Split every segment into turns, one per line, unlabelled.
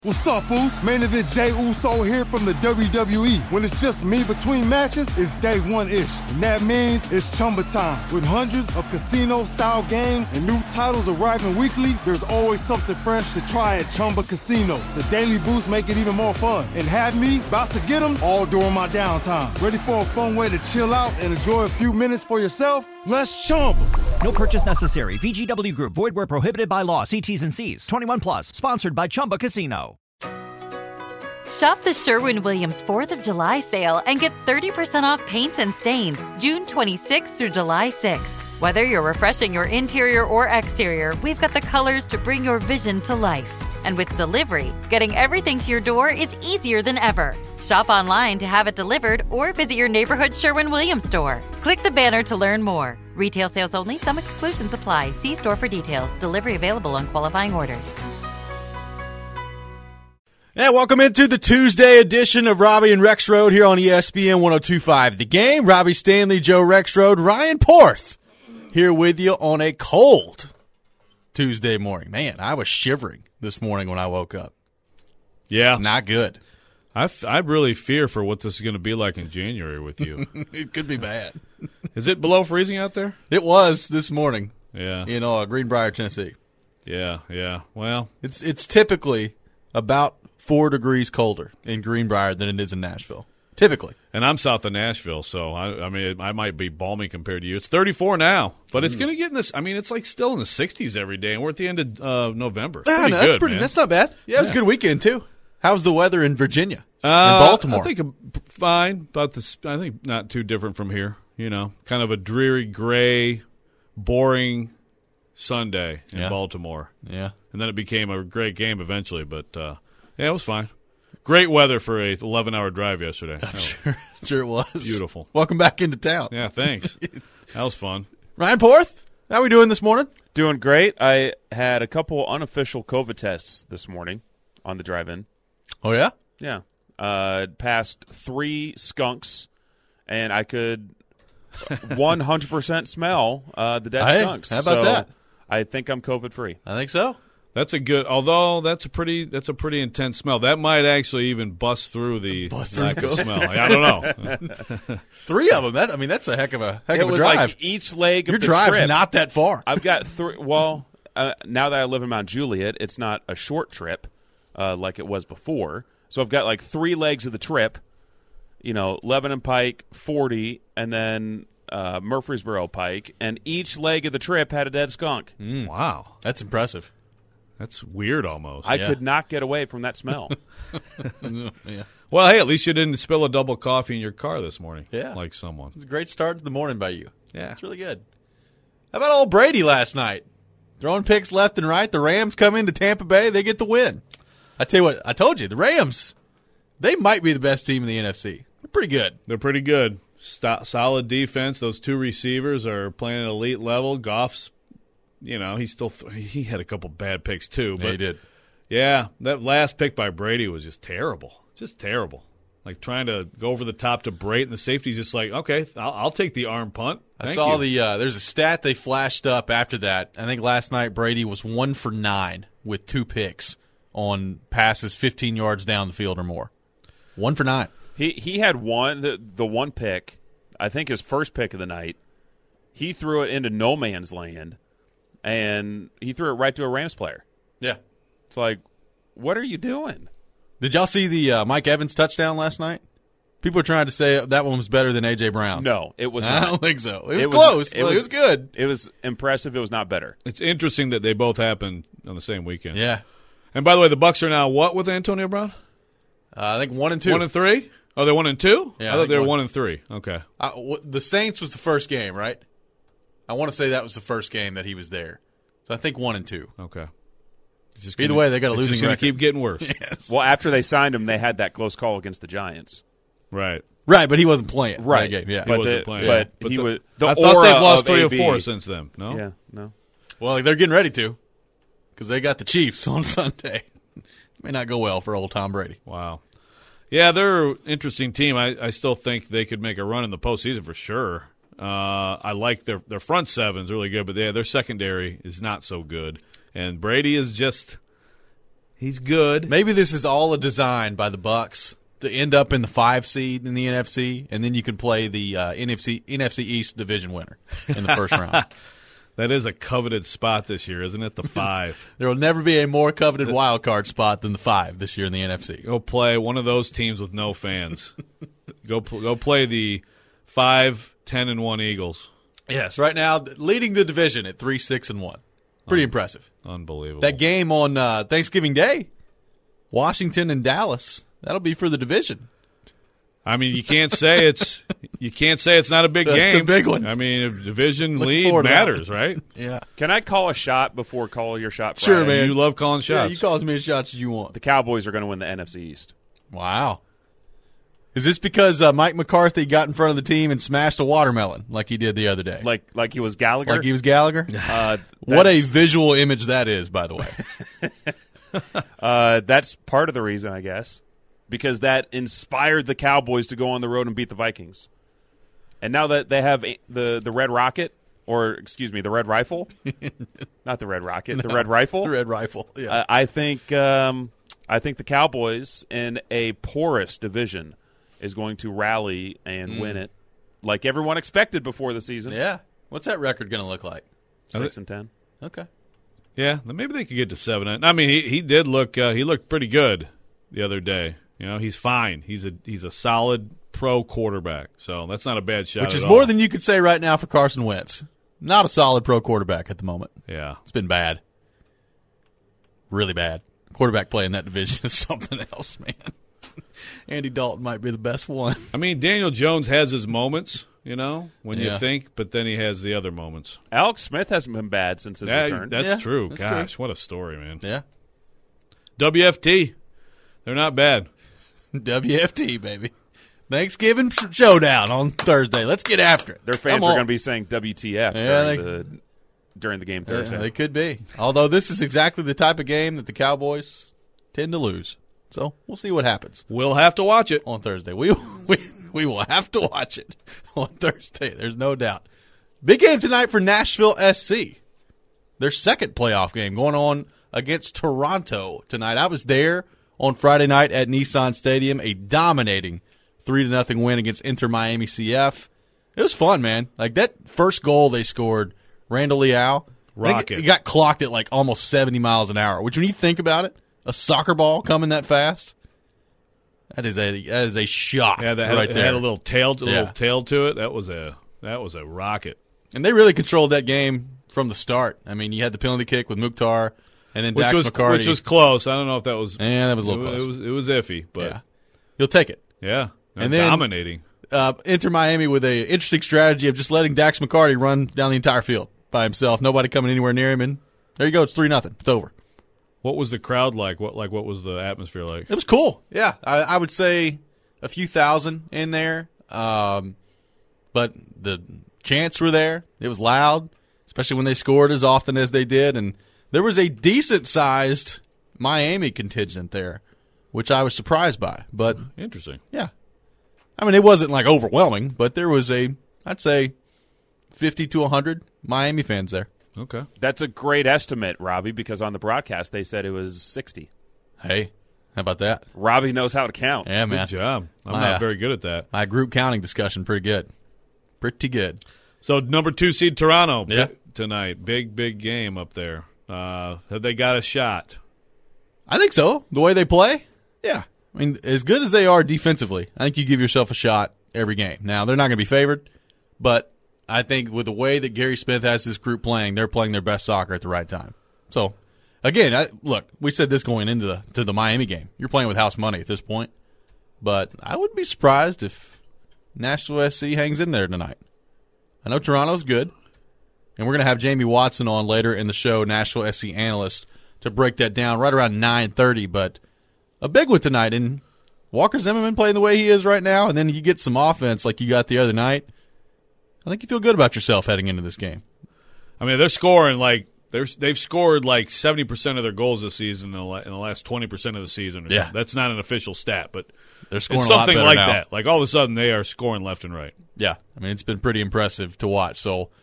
What's up, Foos? Main event Jey Uso here from the WWE. When it's just me between matches, it's day one-ish. And that means it's Chumba time. With hundreds of casino-style games and new titles arriving weekly, there's always something fresh to try at Chumba Casino. The daily boosts make it even more fun. And have me about to get them all during my downtime. Ready for a fun way to chill out and enjoy a few minutes for yourself? Let's Chumba.
No purchase necessary. VGW Group. Void where prohibited by law. See T's and C's. 21 plus. Sponsored by Chumba Casino.
Shop the Sherwin-Williams 4th of July sale and get 30% off paints and stains June 26th through July 6th. Whether you're refreshing your interior or exterior, we've got the colors to bring your vision to life. And with delivery, getting everything to your door is easier than ever. Shop online to have it delivered or visit your neighborhood Sherwin-Williams store. Click the banner to learn more. Retail sales only. Some exclusions apply. See store for details. Delivery available on qualifying orders.
And welcome into the Tuesday edition of Robbie and Rexroad here on ESPN 102.5 The Game. Robbie Stanley, Joe Rexroad, Ryan Porth here with you on a cold Tuesday morning. Man, I was shivering this morning when I woke up.
Yeah.
Not good.
I really fear for what this is going to be like in January with you.
It could be bad.
Is it below freezing out there?
It was this morning.
Yeah.
In Greenbrier, Tennessee.
Yeah. Well,
it's typically about 4 degrees colder in Greenbrier than it is in Nashville. Typically.
And I'm south of Nashville, so I mean I might be balmy compared to you. It's 34 now, but it's going to get in this. I mean, it's like still in the 60s every day, and we're at the end of November. It's pretty good.
That's not bad. Yeah, it was a good weekend too. How's the weather in Virginia? In Baltimore?
I think fine. About this, I think not too different from here. Kind of a dreary, gray, boring Sunday in Baltimore.
Yeah,
and then it became a great game eventually, but. Yeah, it was fine. Great weather for a 11-hour drive yesterday.
I'm sure it was.
Beautiful.
Welcome back into town.
Yeah, thanks. That was fun.
Ryan Porth, how are we doing this morning?
Doing great. I had a couple unofficial COVID tests this morning on the drive-in.
Oh, yeah?
Yeah. Passed 3 skunks, and I could 100% smell the dead skunks.
How about that?
I think I'm COVID-free.
I think so.
That's a good, although that's a pretty intense smell. That might actually even bust through the lack of smell. I don't know.
3 of them. That's a heck of a drive.
It was like each leg of
Your
the
drive's
trip.
not that far.
I've got 3. Well, now that I live in Mount Juliet, it's not a short trip like it was before. So I've got like 3 legs of the trip. Lebanon Pike, 40, and then Murfreesboro Pike, and each leg of the trip had a dead skunk.
Wow,
that's impressive.
That's weird almost.
I could not get away from that smell.
Yeah.
Well, hey, at least you didn't spill a double coffee in your car this morning.
Yeah.
Like someone.
It's a great start to the morning by you.
Yeah.
It's really good. How about old Brady last night? Throwing picks left and right. The Rams come into Tampa Bay. They get the win. I tell you what, I told you, the Rams, they might be the best team in the NFC. They're pretty good.
They're pretty good. Solid defense. Those 2 receivers are playing at elite level. Goff's he had a couple bad picks too. But
yeah, he did.
Yeah, that last pick by Brady was just terrible. Just terrible. Like trying to go over the top to Brate, and the safety's just like, okay, I'll take the arm punt.
I saw there's a stat they flashed up after that. I think last night Brady was 1 for 9 with 2 picks on passes 15 yards down the field or more. 1 for 9.
He had the one pick, I think his first pick of the night. He threw it into no man's land. And he threw it right to a Rams player.
Yeah.
It's like, what are you doing?
Did y'all see the Mike Evans touchdown last night? People are trying to say that one was better than A.J. Brown.
No, it was not.
I don't think so. It was close. It was good.
It was impressive. It was not better.
It's interesting that they both happened on the same weekend.
Yeah.
And by the way, the Bucs are now what with Antonio Brown?
I think 1 and 2.
1 and 3? Oh, they're 1 and 2?
Yeah,
I thought they were 1 and 3. Okay.
The Saints was the first game, right? I want to say that was the first game that he was there. So I think 1 and 2.
Okay.
Either way, they got a losing record.
It's going to keep getting worse.
Yes.
Well, after they signed him, they had that close call against the Giants.
Right.
Right, but he wasn't playing.
Right.
That game. Yeah.
He wasn't playing.
But he was.
I thought they've lost 3 or 4 since then. No.
Yeah. No.
Well, they're getting ready to, because they got the Chiefs on Sunday. May not go well for old Tom Brady.
Wow. Yeah, they're an interesting team. I still think they could make a run in the postseason for sure. I like their front seven's really good, but their secondary is not so good. And Brady is just He's good.
Maybe this is all a design by the Bucks to end up in the 5 seed in the NFC, and then you can play the NFC East division winner in the first round.
That is a coveted spot this year, isn't it? The 5.
There will never be a more coveted wild card spot than the 5 this year in the NFC.
Go play one of those teams with no fans. Go play the 5-10-1 Eagles.
Yes, right now leading the division at 3-6-1. Pretty impressive.
Unbelievable.
That game on Thanksgiving Day, Washington and Dallas, that'll be for the division.
I mean, you can't say it's not a big game.
It's a big one.
I mean, a division
Looking
lead
forward to that
matters, right?
Yeah.
Can I call a shot before call your shot?
Sure,
Friday?
man.
You love calling
Yeah,
shots.
you call as many shots as you want.
The Cowboys are going to win the NFC East.
Wow. Is this because Mike McCarthy got in front of the team and smashed a watermelon like he did the other day?
Like he was Gallagher.
Like he was Gallagher? What a visual image that is, by the way.
That's part of the reason, I guess, because that inspired the Cowboys to go on the road and beat the Vikings. And now that they have the Red Rocket, or excuse me, the Red Rifle, not the Red Rocket, the Red Rifle.
The Red Rifle. Yeah.
I think the Cowboys in a porous division is going to rally and win it, like everyone expected before the season.
Yeah. What's that record going to look like?
6-10.
Okay.
Yeah, maybe they could get to 7. I mean, he did look he looked pretty good the other day. You know, he's fine. He's a solid pro quarterback. So that's not a bad shot.
Which is
at
more
all.
than you could say right now for Carson Wentz. Not a solid pro quarterback at the moment.
Yeah.
It's been bad. Really bad. Quarterback play in that division is something else, man. Andy Dalton might be the best one.
I mean, Daniel Jones has his moments, you know, when you
Yeah.
think, but then he has the other moments.
Alex Smith hasn't been bad since his return.
That's
Yeah,
true.
that's
Gosh, what a story, man.
Yeah.
WFT, they're not bad.
WFT, baby. Thanksgiving showdown on Thursday. Let's get after it.
Their fans
Come
are
on.
going to be saying WTF
Yeah,
during the game Thursday.
Yeah, they could be. Although this is exactly the type of game that the Cowboys tend to lose. So we'll see what happens
We'll have to watch it.
on Thursday. We will have to watch it on Thursday. There's no doubt. Big game tonight for Nashville SC. Their second playoff game going on against Toronto tonight. I was there on Friday night at Nissan Stadium, a dominating 3-0 win against Inter Miami CF. It was fun, man. Like that first goal they scored, Randall Leao,
Rocket.
It got clocked at like almost 70 miles an hour, which when you think about it, a soccer ball coming that fast, that is a shot
Yeah, that
right
had,
there.
it had a little tail to it. That was a rocket.
And they really controlled that game from the start. I mean, you had the penalty kick with Mukhtar, and then Dax McCarty.
Which was close. I don't know if that was.
Yeah, that was a little close.
It was iffy, but
Yeah. You'll take it.
yeah,
And then-
dominating.
Inter Miami with a interesting strategy of just letting Dax McCarty run down the entire field by himself, nobody coming anywhere near him, and there you go. It's 3-0. It's over.
What was the crowd like? What was the atmosphere like?
It was cool. Yeah, I would say a few thousand in there, but the chants were there. It was loud, especially when they scored as often as they did, and there was a decent-sized Miami contingent there, which I was surprised by. But
Interesting.
yeah, I mean, it wasn't like overwhelming, but there was I'd say 50 to 100 Miami fans there.
Okay.
That's a great estimate, Robbie, because on the broadcast they said it was 60.
Hey, how about that?
Robbie knows how to count.
Yeah, man.
Good job. I'm
My,
not very good at that.
My group counting discussion, pretty good. Pretty good.
So number 2 seed Toronto
Yeah.
tonight. Big game up there. Have they got a shot?
I think so. The way they play, yeah. I mean, as good as they are defensively, I think you give yourself a shot every game. Now, they're not going to be favored, but I think with the way that Gary Smith has his group playing, they're playing their best soccer at the right time. So, again, look, we said this going into the Miami game. You're playing with house money at this point, but I wouldn't be surprised if Nashville SC hangs in there tonight. I know Toronto's good, and we're going to have Jamie Watson on later in the show, Nashville SC analyst, to break that down right around 9:30, but a big one tonight, and Walker Zimmerman playing the way he is right now, and then you get some offense like you got the other night, I think you feel good about yourself heading into this game.
I mean, they're scoring they've scored like 70% of their goals this season in the last 20% of the season.
Yeah.
Something. That's not an official stat, but
They're scoring
it's
a lot
something
better
like
now.
that. Like all of a sudden they are scoring left and right.
Yeah, I mean, it's been pretty impressive to watch. So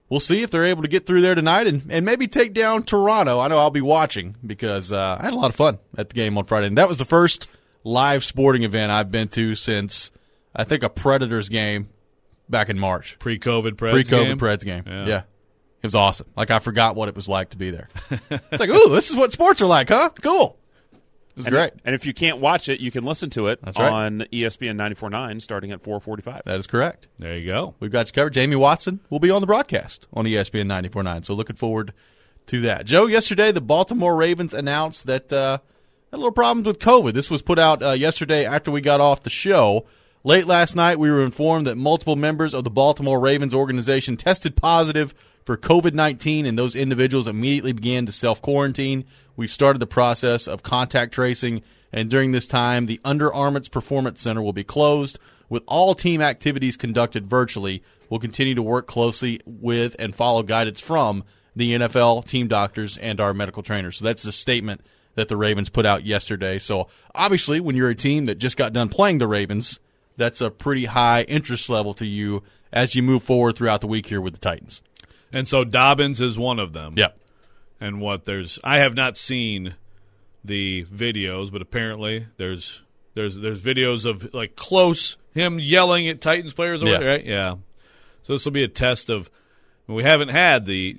we'll see if they're able to get through there tonight and maybe take down Toronto. I know I'll be watching because I had a lot of fun at the game on Friday. And that was the first live sporting event I've been to since, I think, a Predators game back in March.
Pre-COVID
Preds game. Yeah. It was awesome. Like, I forgot what it was like to be there. It's like, ooh, this is what sports are like, huh? Cool. It was great.
And if you can't watch it, you can listen to it
That's right.
on ESPN 94.9 starting at 4:45.
That is correct.
There you go.
We've got you covered. Jamie Watson will be on the broadcast on ESPN 94.9, so looking forward to that. Joe, yesterday the Baltimore Ravens announced that had a little problems with COVID. This was put out yesterday after we got off the show. Late last night, we were informed that multiple members of the Baltimore Ravens organization tested positive for COVID-19, and those individuals immediately began to self-quarantine. We've started the process of contact tracing, and during this time, the Under Armour's Performance Center will be closed, with all team activities conducted virtually. We'll continue to work closely with and follow guidance from the NFL, team doctors, and our medical trainers. So that's the statement that the Ravens put out yesterday. So obviously, when you're a team that just got done playing the Ravens, that's a pretty high interest level to you as you move forward throughout the week here with the Titans.
And so Dobbins is one of them.
Yep.
And I have not seen the videos, but apparently there's videos of like close him yelling at Titans players, right? Yeah. So this will be a test of. We haven't had the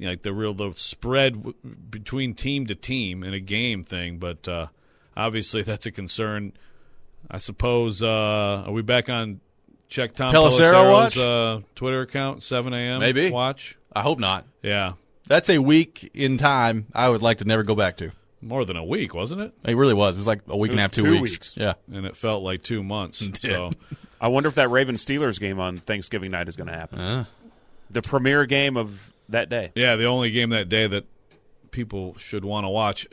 spread between team to team in a game thing, but obviously that's a concern. I suppose. Are we back on? Check Tom Pelissero's Twitter account, 7 a.m.
Maybe
watch.
I hope not.
Yeah.
That's a week in time I would like to never go back to.
More than a week, wasn't it?
It really was. It was like a week and a half, 2 weeks. Yeah.
And it felt like 2 months. So
I wonder if that Ravens-Steelers game on Thanksgiving night is going to happen. The premier game of that day.
Yeah, the only game that day that people should want to watch.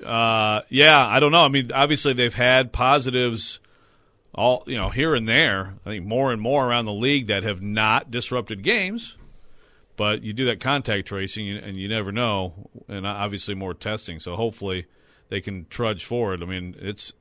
I don't know. I mean, obviously they've had positives all here and there. I think more and more around the league that have not disrupted games. But you do that contact tracing, and you never know, and obviously more testing. So hopefully they can trudge forward. I mean,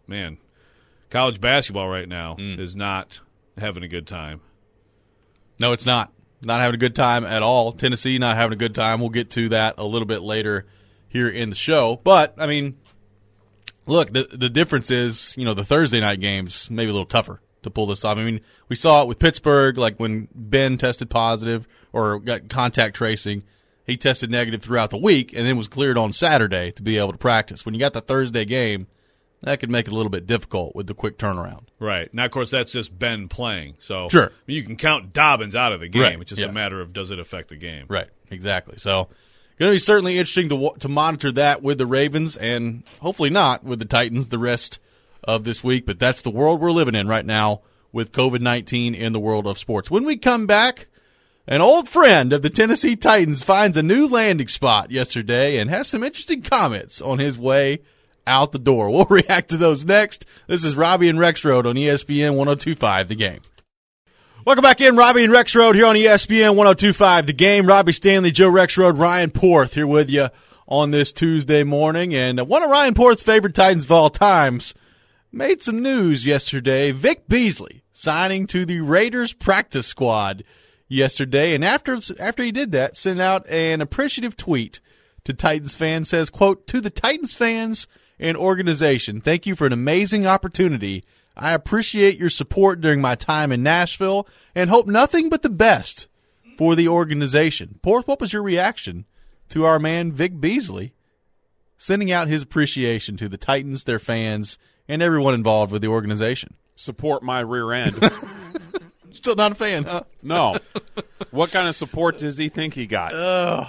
college basketball right now is not having a good time.
No, it's not. Not having a good time at all. Tennessee not having a good time. We'll get to that a little bit later here in the show. But, I mean, look, the difference is, the Thursday night games maybe a little tougher to pull this off. I mean, we saw it with Pittsburgh, like when Ben tested positive or got contact tracing. He tested negative throughout the week and then was cleared on Saturday to be able to practice. When you got the Thursday game, that could make it a little bit difficult with the quick turnaround.
Right. Now, of course, that's just Ben playing. So
sure.
You can count Dobbins out of the game.
Right.
It's just a matter of does it affect the game.
Right. Exactly. So going to be certainly interesting to monitor that with the Ravens and hopefully not with the Titans the rest of this week. But that's the world we're living in right now with COVID-19 in the world of sports. When we come back, an old friend of the Tennessee Titans finds a new landing spot yesterday and has some interesting comments on his way out the door. We'll react to those next. This is Robbie and Rexroad on ESPN 102.5 The Game. Welcome back in, Robbie and Rexroad here on ESPN 102.5 The Game. Robbie Stanley, Joe Rexroad, Ryan Porth here with you on this Tuesday morning. And one of Ryan Porth's favorite Titans of all times made some news yesterday. Vic Beasley signing to the Raiders practice squad yesterday. And after he did that, sent out an appreciative tweet to Titans fans. Says, quote, "To the Titans fans and organization, thank you for an amazing opportunity. I appreciate your support during my time in Nashville and hope nothing but the best for the organization." Porth, what was your reaction to our man Vic Beasley sending out his appreciation to the Titans, their fans, and everyone involved with the organization?
Support my rear end.
Still not a fan, huh?
No. What kind of support does he think he got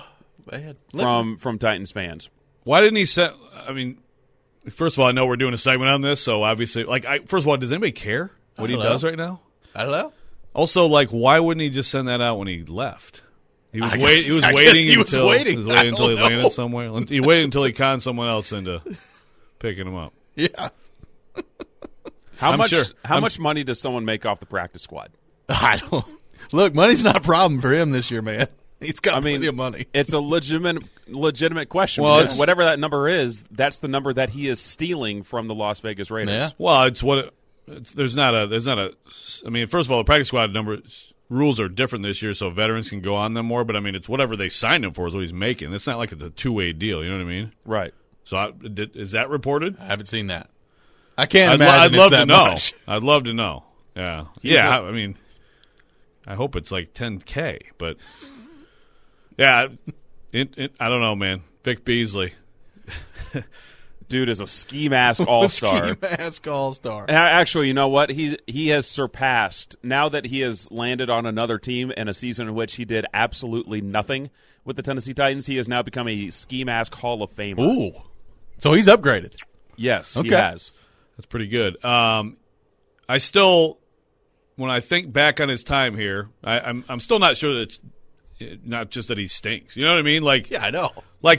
from Titans fans?
Why didn't he send – I mean, first of all, I know we're doing a segment on this, so obviously – first of all, does anybody care what he does right now?
I don't know.
Also, why wouldn't he just send that out when he left? He was waiting until he landed somewhere. He waited until he conned someone else into picking him up.
Yeah.
How much money does someone make off the practice squad?
I don't. Look, money's not a problem for him this year, man. He's got plenty of money.
It's a legitimate question. Well, whatever that number is, that's the number that he is stealing from the Las Vegas Raiders.
Yeah. Well, there's not a. I mean, first of all, the practice squad number rules are different this year, so veterans can go on them more. But, I mean, it's whatever they signed him for is what he's making. It's not like it's a two-way deal. You know what I mean?
Right.
So is that reported?
I haven't seen that. I can't imagine
I'd love
it's
to
that
know.
much.
I'd love to know. Yeah. I mean, I hope it's like $10K, but yeah, I don't know, man. Vic Beasley.
Dude is a ski mask all-star.
Ski mask all-star.
Actually, you know what? He has surpassed, now that he has landed on another team in a season in which he did absolutely nothing with the Tennessee Titans, he has now become a ski mask Hall of Famer.
Ooh. So he's upgraded.
Yes,
Okay.
he has.
That's pretty good. I still, when I think back on his time here, I'm still not sure that it's not just that he stinks. You know what I mean? Like,
Yeah, I know.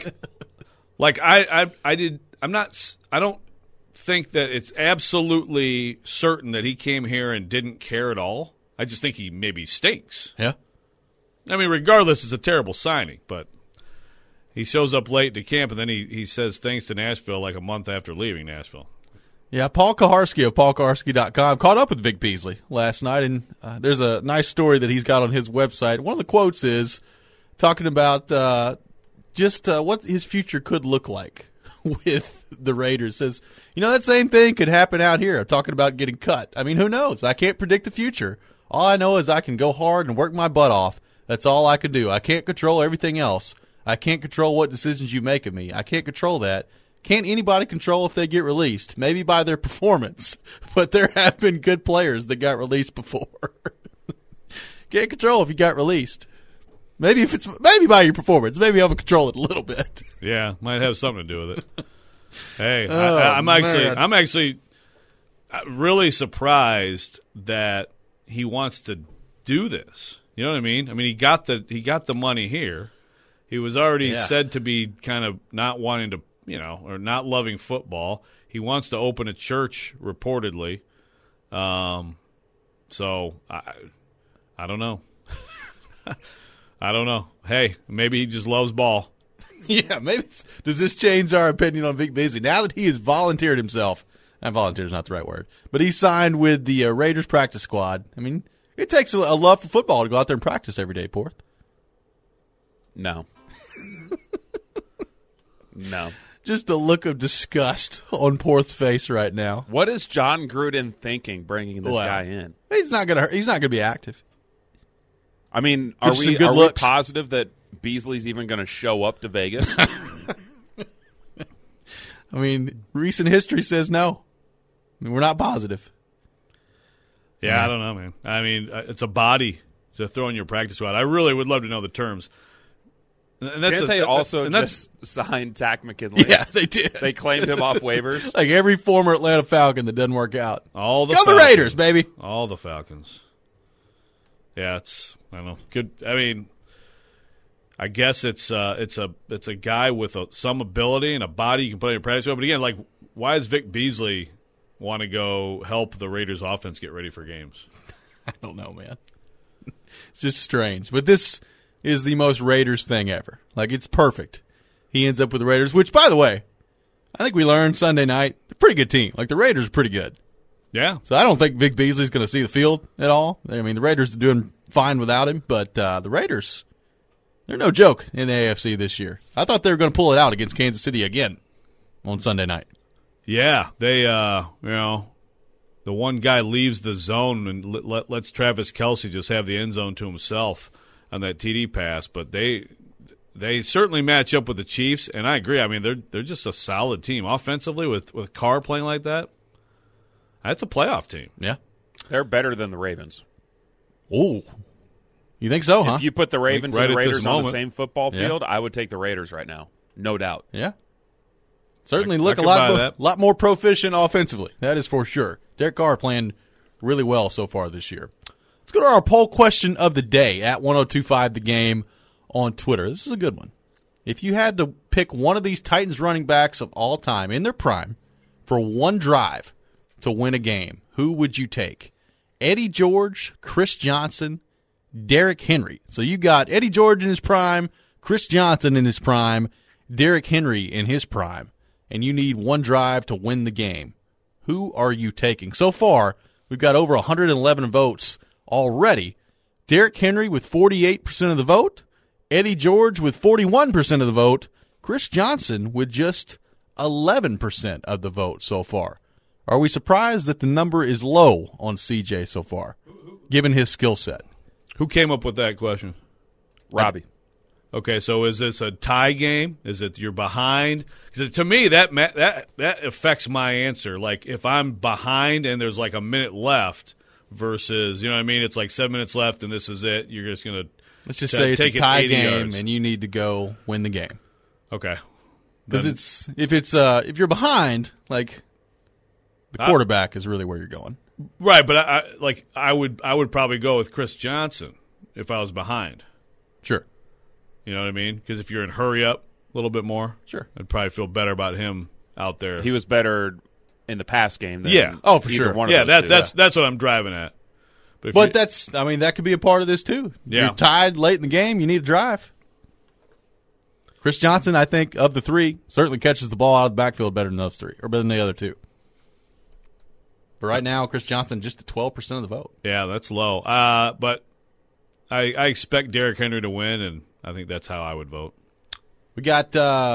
I don't think that it's absolutely certain that he came here and didn't care at all. I just think he maybe stinks.
Yeah.
I mean, regardless, it's a terrible signing, but he shows up late to camp and then he says thanks to Nashville like a month after leaving Nashville.
Yeah, Paul Kaharski of paulkaharski.com caught up with Vic Beasley last night, and there's a nice story that he's got on his website. One of the quotes is talking about what his future could look like with the Raiders. Says, that same thing could happen out here. I'm talking about getting cut. I mean, who knows? I can't predict the future. All I know is I can go hard and work my butt off. That's all I can do. I can't control everything else. I can't control what decisions you make of me. I can't control that. Can't anybody control if they get released? Maybe by their performance, but there have been good players that got released before. Can't control if you got released. Maybe by your performance. Maybe I'll control it a little bit.
Yeah, might have something to do with it. Hey,
Oh,
I'm
man.
actually really surprised that he wants to do this. You know what I mean? I mean, he got the money here. He was already said to be kind of not wanting to, or not loving football. He wants to open a church, reportedly. So I don't know. I don't know. Hey, maybe he just loves ball.
Yeah, maybe. Does this change our opinion on Vic Beasley now that he has volunteered himself? Not volunteered is not the right word, but he signed with the Raiders practice squad. I mean, it takes a love for football to go out there and practice every day, Porth.
No. No.
Just the look of disgust on Porth's face right now.
What is John Gruden thinking bringing this guy in?
He's not gonna be active.
I mean, are
Some
we
good looks.
positive that Beasley's even going to show up to Vegas?
I mean, recent history says no. I mean, we're not positive.
Yeah, I don't know, man. I mean, it's a body to throw in your practice squad. I really would love to know the terms. And
Didn't they also just sign Tack McKinley?
Yeah, they did.
They claimed him off waivers.
Like every former Atlanta Falcon that doesn't work out.
all the
Go the
Falcons.
Raiders, baby.
All the Falcons. Yeah, I don't know. Good. I mean, I guess it's a guy with some ability and a body you can put in your practice squad. But again, like, why does Vic Beasley want to go help the Raiders offense get ready for games?
I don't know, man. It's just strange. But this is the most Raiders thing ever. Like, it's perfect. He ends up with the Raiders, which, by the way, I think we learned Sunday night, a pretty good team. Like, the Raiders are pretty good.
Yeah.
So I don't think Vic Beasley's going to see the field at all. I mean, the Raiders are doing fine without him, but the Raiders, they're no joke in the AFC this year. I thought they were going to pull it out against Kansas City again on Sunday night.
Yeah, they, the one guy leaves the zone and lets Travis Kelce just have the end zone to himself on that TD pass. But they certainly match up with the Chiefs, and I agree. I mean, they're just a solid team offensively with Carr playing like that. That's a playoff team.
Yeah.
They're better than the Ravens.
Oh, you think so, huh?
If you put the Ravens
Right
and the
at this
Raiders on the
moment.
same football
Yeah.
field, I would take the Raiders right now. No doubt.
Yeah. Certainly
I
look a
could buy
lot
that.
lot more proficient offensively. That is for sure. Derek Carr playing really well so far this year. Let's go to our poll question of the day at 1025 The Game on Twitter. This is a good one. If you had to pick one of these Titans running backs of all time in their prime for one drive to win a game, who would you take? Eddie George, Chris Johnson, Derrick Henry. So you got Eddie George in his prime, Chris Johnson in his prime, Derrick Henry in his prime, and you need one drive to win the game. Who are you taking? So far, we've got over 111 votes already Derrick Henry with 48% of the vote, Eddie George with 41% of the vote, Chris Johnson with just 11% of the vote so far. Are we surprised that the number is low on CJ so far, given his skill set?
Who came up with that question?
Robbie.
Okay, so is this a tie game? Is it you're behind? Because to me, that affects my answer. Like, if I'm behind and there's like a minute left versus, you know what I mean? It's like 7 minutes left and this is it. You're just going to
Let's just say it's a tie game
yards.
and you need to go win the game.
Okay.
Because if you're behind, like the quarterback is really where you're going.
Right, but I would probably go with Chris Johnson if I was behind.
Sure.
You know what I mean? Because if you're in hurry up a little bit more,
sure,
I'd probably feel better about him out there.
He was better in the pass game than
for sure.
One of
that's what I'm driving at.
But that could be a part of this too.
Yeah.
You're tied late in the game, you need to drive. Chris Johnson, I think, of the three, certainly catches the ball out of the backfield better than those three, or better than the other two. But right now, Chris Johnson just at 12% of the vote.
Yeah, that's low. But I expect Derrick Henry to win, and I think that's how I would vote.
We got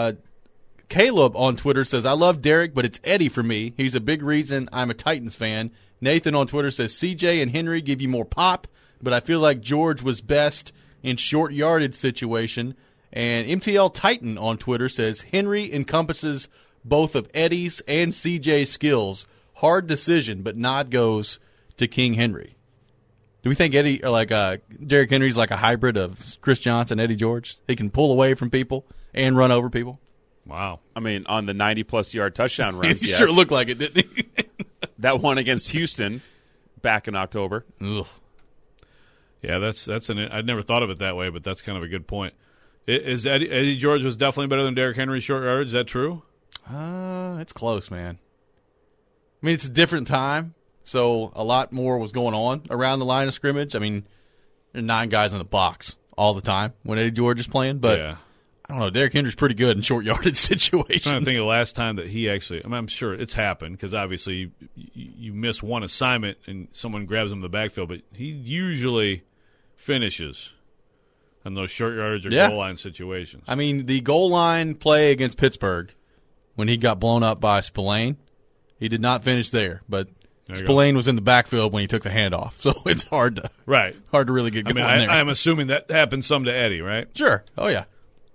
Caleb on Twitter says, I love Derrick, but it's Eddie for me. He's a big reason I'm a Titans fan. Nathan on Twitter says, CJ and Henry give you more pop, but I feel like George was best in short yardage situation. And MTL Titan on Twitter says, Henry encompasses both of Eddie's and CJ's skills. Hard decision, but nod goes to King Henry. Do we think Derrick Henry's like a hybrid of Chris Johnson, Eddie George? He can pull away from people and run over people?
Wow.
I mean, on the 90-plus yard touchdown runs,
He
yes.
sure looked like it, didn't he?
That one against Houston back in October.
Ugh.
Yeah, I'd never thought of it that way, but that's kind of a good point. Is Eddie George was definitely better than Derrick Henry short yardage? Is that true?
It's close, man. I mean, it's a different time, so a lot more was going on around the line of scrimmage. I mean, there are 9 guys in the box all the time when Eddie George is playing, but
yeah.
I don't know. Derrick Henry's pretty good in short yardage situations.
I'm trying to think of the last time that he actually – I'm sure it's happened because obviously you miss one assignment and someone grabs him in the backfield, but he usually finishes on those short yardage or goal line situations.
I mean, the goal line play against Pittsburgh when he got blown up by Spillane, he did not finish there, but Spillane was in the backfield when he took the handoff, so it's hard to really get going there.
I'm assuming that happened some to Eddie, right?
Sure. Oh, yeah.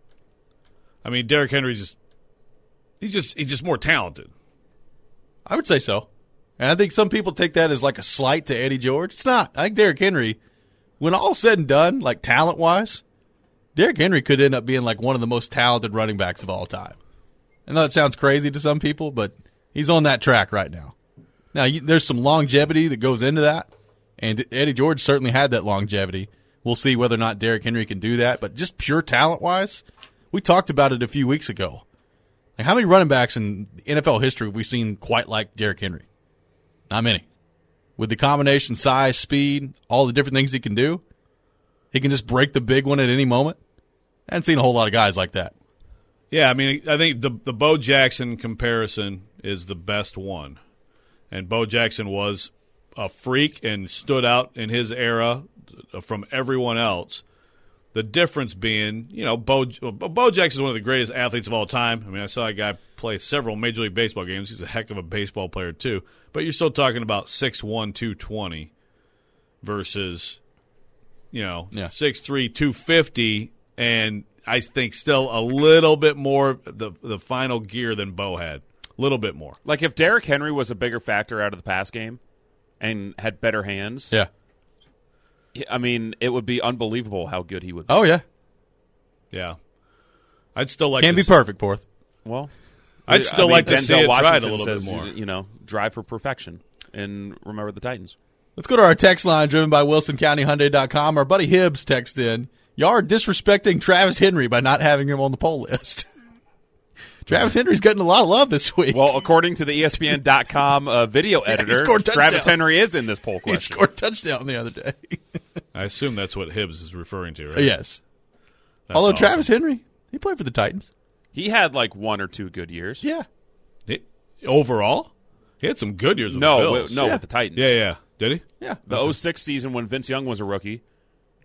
I mean, Derrick Henry's he's just more talented.
I would say so. And I think some people take that as like a slight to Eddie George. It's not. I think Derrick Henry, when all said and done, like talent-wise, Derrick Henry could end up being like one of the most talented running backs of all time. I know it sounds crazy to some people, but he's on that track right now. Now, there's some longevity that goes into that, and Eddie George certainly had that longevity. We'll see whether or not Derrick Henry can do that, but just pure talent-wise, we talked about it a few weeks ago. Like, how many running backs in NFL history have we seen quite like Derrick Henry? Not many. With the combination, size, speed, all the different things he can do, he can just break the big one at any moment. I haven't seen a whole lot of guys like that.
Yeah, I mean, I think the Bo Jackson comparison is the best one. And Bo Jackson was a freak and stood out in his era from everyone else. The difference being, Bo Jackson is one of the greatest athletes of all time. I mean, I saw a guy play several Major League Baseball games. He's a heck of a baseball player, too. But you're still talking about 6'1", 220 versus, 6'3", 250, and I think still a little bit more the final gear than Bo had. A little bit more.
Like if Derrick Henry was a bigger factor out of the pass game and had better hands.
Yeah.
I mean, it would be unbelievable how good he would be.
Oh, yeah.
Yeah. I'd still like
Can't be perfect, Porth.
Well,
I'd still like to
Denzel
see it tried a
Washington
little
says,
bit more.
Drive for perfection and remember the Titans.
Let's go to our text line driven by WilsonCountyHyundai.com. Our buddy Hibbs texted in, y'all are disrespecting Travis Henry by not having him on the poll list. Travis Henry's getting a lot of love this week.
Well, according to the ESPN.com video editor, Travis Henry is in this poll question.
He scored a touchdown the other day.
I assume that's what Hibbs is referring to, right?
Yes.
That's
Although
awesome.
Travis Henry, he played for the Titans.
He had like 1 or 2 good years.
Yeah.
Overall? He had some good years with the Bills.
With the Titans.
Yeah. Did he?
Yeah.
The 06 season when Vince Young was a rookie,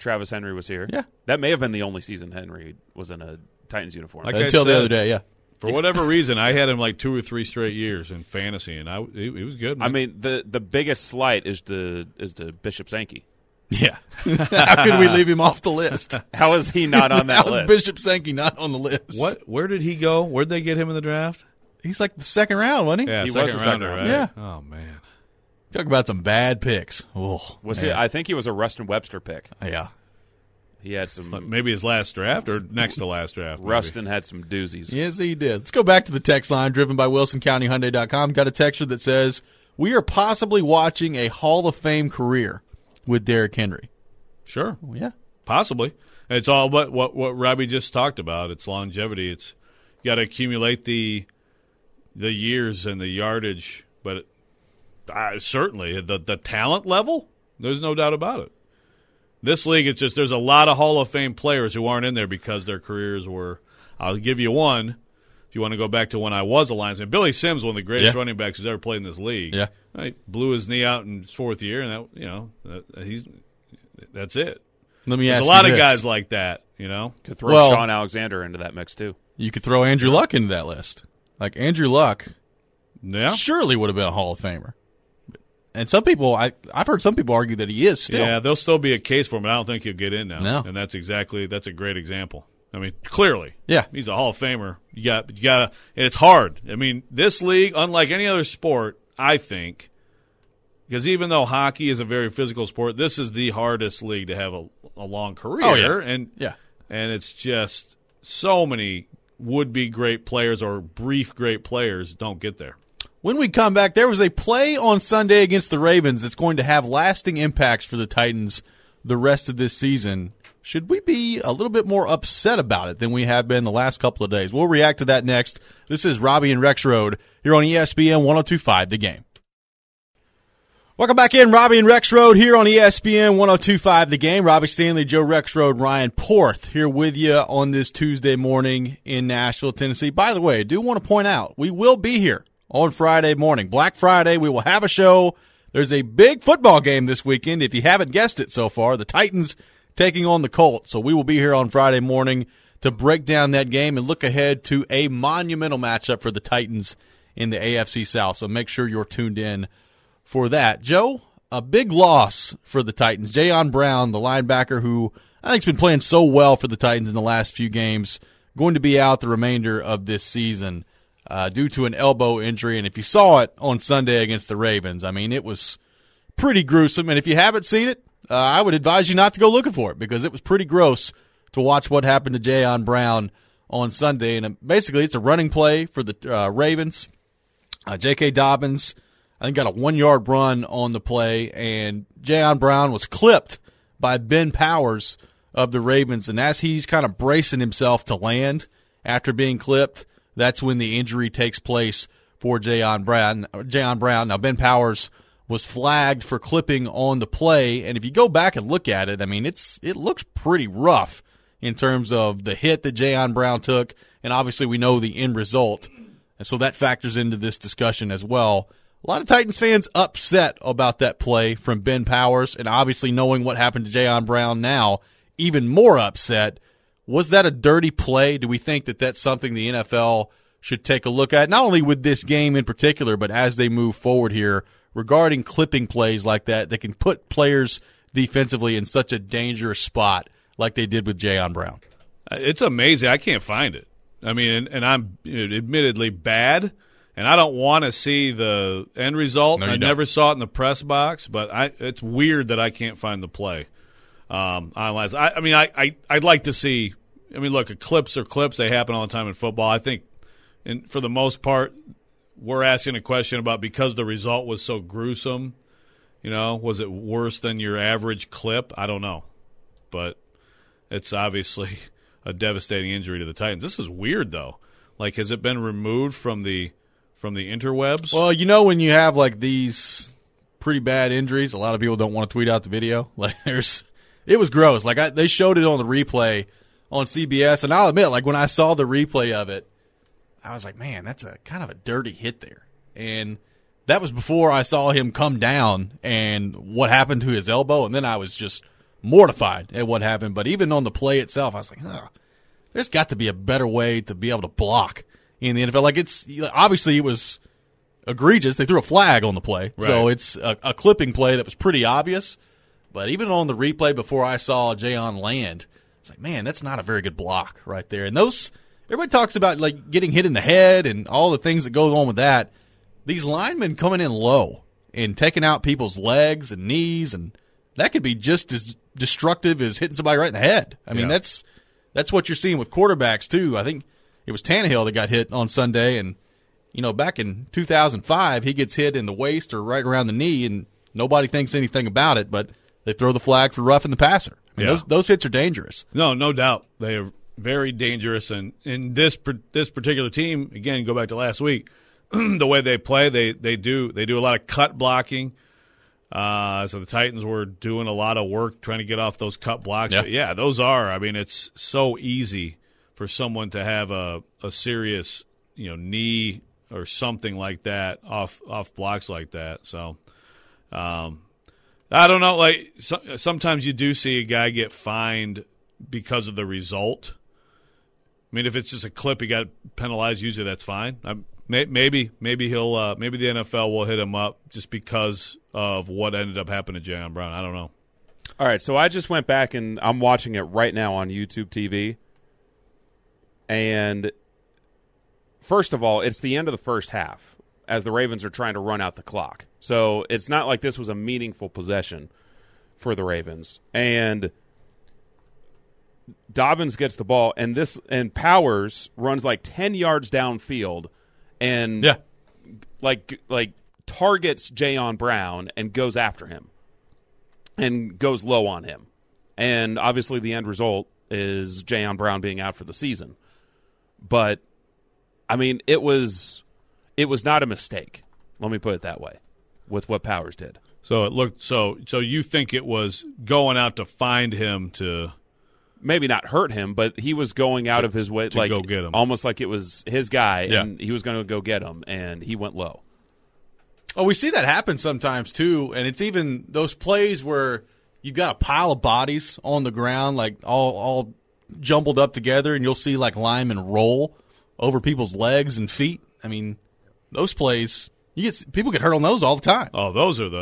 Travis Henry was here.
Yeah.
That may have been the only season Henry was in a Titans uniform.
Like
Until
I
the
said,
other day, yeah.
For whatever reason, I had him like 2 or 3 straight years in fantasy, and he was good. Man.
I mean, the biggest slight is the Bishop Sankey.
Yeah. How could we leave him off the list?
How is he not on that
How
list?
is Bishop Sankey not on the list?
What? Where did he go? Where'd they get him in the draft?
He's like the second round, wasn't he?
Yeah,
He
second
was a second
rounder,
rounder.
right?
Yeah.
Oh man.
Talk about some bad picks. Oh,
Was
man.
he? I think he was a Rustin Webster pick.
Yeah.
He had some.
Maybe his last draft or next to last draft. maybe.
Rustin had some doozies.
Yes, he did. Let's go back to the text line driven by WilsonCountyHyundai.com. Got a texture that says, we are possibly watching a Hall of Fame career with Derrick Henry.
Sure.
Well, yeah.
Possibly. It's all but what Robbie just talked about. It's longevity. It's you got to accumulate the years and the yardage, but certainly the talent level, there's no doubt about it. This league, it's just there's a lot of Hall of Fame players who aren't in there because their careers were. I'll give you one. If you want to go back to when I was a linesman, Billy Sims, one of the greatest running backs who's ever played in this league.
Yeah.
Right, blew his knee out in his 4th year, and that's it.
Let me
There's
ask
a lot
you
of
this.
guys like that, you know.
Could throw
Well-
Sean Alexander into that mix too.
You could throw Andrew Luck into that list. Like, Andrew Luck
Yeah.
surely would have been a Hall of Famer. And some people, I've heard some people argue that he is still.
Yeah, there'll still be a case for him, but I don't think he'll get in now.
No.
And that's a great example. I mean, clearly.
Yeah.
He's a Hall of Famer. You gotta, and it's hard. I mean, this league, unlike any other sport, I think, because even though hockey is a very physical sport, this is the hardest league to have a long career.
Oh, yeah.
And
Yeah.
and it's just so many would-be great players or brief great players don't get there.
When we come back, there was a play on Sunday against the Ravens that's going to have lasting impacts for the Titans the rest of this season. Should we be a little bit more upset about it than we have been the last couple of days? We'll react to that next. This is Robbie and Rex Road here on ESPN 102.5 The Game. Welcome back in, Robbie and Rex Road here on ESPN 102.5 The Game. Robbie Stanley, Joe Rex Road, Ryan Porth here with you on this Tuesday morning in Nashville, Tennessee. By the way, I do want to point out, we will be here on Friday morning. Black Friday, we will have a show. There's a big football game this weekend. If you haven't guessed it so far, the Titans taking on the Colts. So we will be here on Friday morning to break down that game and look ahead to a monumental matchup for the Titans in the AFC South. So make sure you're tuned in for that. Joe, a big loss for the Titans. Jayon Brown, the linebacker who I think has been playing so well for the Titans in the last few games, going to be out the remainder of this season due to an elbow injury. And if you saw it on Sunday against the Ravens, I mean, it was pretty gruesome. And if you haven't seen it, I would advise you not to go looking for it because it was pretty gross to watch what happened to Jayon Brown on Sunday. And basically, it's a running play for the Ravens. J.K. Dobbins, I think, got a 1-yard run on the play, and Jayon Brown was clipped by Ben Powers of the Ravens. And as he's kind of bracing himself to land after being clipped, that's when the injury takes place for Jayon Brown. Now, Ben Powers was flagged for clipping on the play, and if you go back and look at it, I mean, it looks pretty rough in terms of the hit that Jayon Brown took, and obviously we know the end result, and so that factors into this discussion as well. A lot of Titans fans upset about that play from Ben Powers, and obviously knowing what happened to Jayon Brown now, even more upset. Was that a dirty play? Do we think that that's something the NFL should take a look at, not only with this game in particular, but as they move forward here regarding clipping plays like that can put players defensively in such a dangerous spot like they did with Jayon Brown?
It's amazing. I can't find it. I mean, and I'm admittedly bad, and I don't want to see the end result.
No,
I never saw it in the press box, but it's weird that I can't find the play. I'd like to see. I mean, look, clips are clips. They happen all the time in football. I think, and for the most part, we're asking a question about because the result was so gruesome. You know, was it worse than your average clip? I don't know, but it's obviously a devastating injury to the Titans. This is weird, though. Like, has it been removed from the interwebs?
Well, you know, when you have like these pretty bad injuries, a lot of people don't want to tweet out the video. Like, it was gross. Like, they showed it on the replay on CBS, and I'll admit, like, when I saw the replay of it, I was like, man, that's a kind of a dirty hit there. And that was before I saw him come down and what happened to his elbow, and then I was just mortified at what happened. But even on the play itself, I was like, there's got to be a better way to be able to block in the NFL. Like, it's obviously it was egregious. They threw a flag on the play, right. So it's a clipping play that was pretty obvious. But even on the replay before I saw Jayon land, it's like, man, that's not a very good block right there. And those, everybody talks about like getting hit in the head and all the things that go on with that. These linemen coming in low and taking out people's legs and knees, and that could be just as destructive as hitting somebody right in the head. I mean, that's what you're seeing with quarterbacks too. I think it was Tannehill that got hit on Sunday, and back in 2005, he gets hit in the waist or right around the knee, and nobody thinks anything about it, but they throw the flag for roughing the passer. I mean, those hits are dangerous.
No doubt. They are very dangerous. And in this particular team, again, go back to last week, the way they play, they do a lot of cut blocking. So the Titans were doing a lot of work trying to get off those cut blocks.
Yeah.
But those are. I mean, it's so easy for someone to have a serious knee or something like that off blocks like that. So. I don't know. Like sometimes you do see a guy get fined because of the result. I mean, if it's just a clip, he got penalized. Usually, that's fine. Maybe he'll maybe the NFL will hit him up just because of what ended up happening to Jayon Brown. I don't know.
All right, so I just went back and I'm watching it right now on YouTube TV. And first of all, it's the end of the first half as the Ravens are trying to run out the clock. So it's not like this was a meaningful possession for the Ravens. And Dobbins gets the ball, and Powers runs like 10 yards downfield and like targets Jayon Brown and goes after him and goes low on him. And obviously the end result is Jayon Brown being out for the season. But, I mean, it was not a mistake. Let me put it that way, with what Powers did.
So it looked so you think it was going out to find him to
maybe not hurt him, but he was going out of his way
to
like
go get him.
Almost like it was his guy and he was going to go get him, and he went low.
Oh, we see that happen sometimes too, and it's even those plays where you've got a pile of bodies on the ground, like all jumbled up together, and you'll see like linemen roll over people's legs and feet. I mean, those plays, people get hurt on those all the time.
Oh, those are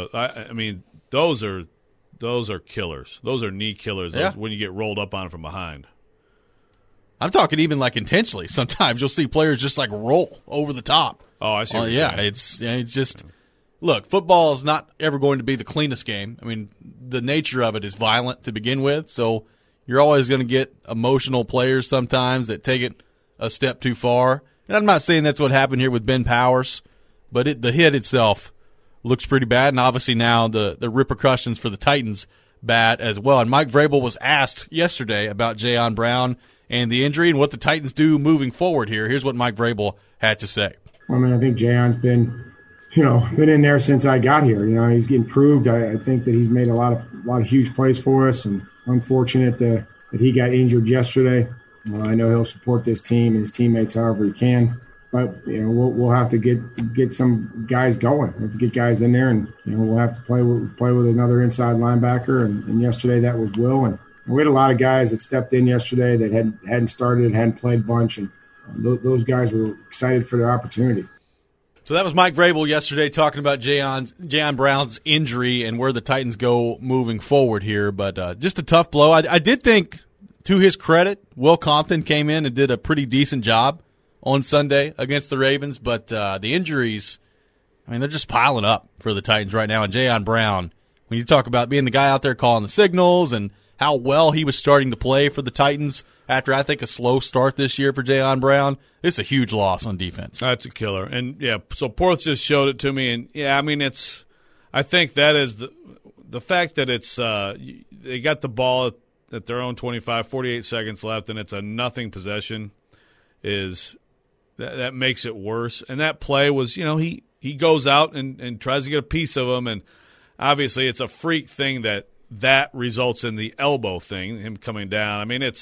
those are killers. Those are knee killers. When you get rolled up on from behind.
I'm talking even like intentionally. Sometimes you'll see players just like roll over the top.
Oh, I see. What you're saying.
It's just look. Football is not ever going to be the cleanest game. I mean, the nature of it is violent to begin with, so you're always going to get emotional players sometimes that take it a step too far. And I'm not saying that's what happened here with Ben Powers, but the hit itself looks pretty bad, and obviously now the repercussions for the Titans bad as well. And Mike Vrabel was asked yesterday about Jayon Brown and the injury and what the Titans do moving forward here. Here's what Mike Vrabel had to say.
I mean, I think Jayon's been in there since I got here. He's improved. I think that he's made a lot of huge plays for us, and unfortunate that he got injured yesterday. I know he'll support this team and his teammates however he can. But we'll have to get some guys going. We'll have to get guys in there, and we'll have to play with another inside linebacker. And yesterday that was Will, and we had a lot of guys that stepped in yesterday that hadn't started, hadn't played a bunch, and those guys were excited for their opportunity.
So that was Mike Vrabel yesterday talking about Jayon Brown's injury and where the Titans go moving forward here. But just a tough blow. I did think, to his credit, Will Compton came in and did a pretty decent job on Sunday against the Ravens, but the injuries, I mean, they're just piling up for the Titans right now. And Jayon Brown, when you talk about being the guy out there calling the signals and how well he was starting to play for the Titans after, I think, a slow start this year for Jayon Brown, it's a huge loss on defense.
That's a killer. And, so Porth just showed it to me. And, I mean, I think that is the fact that it's they got the ball at their own 25, 48 seconds left, and it's a nothing possession is – that makes it worse. And that play was, he goes out and tries to get a piece of him, and obviously it's a freak thing that results in the elbow thing, him coming down. I mean,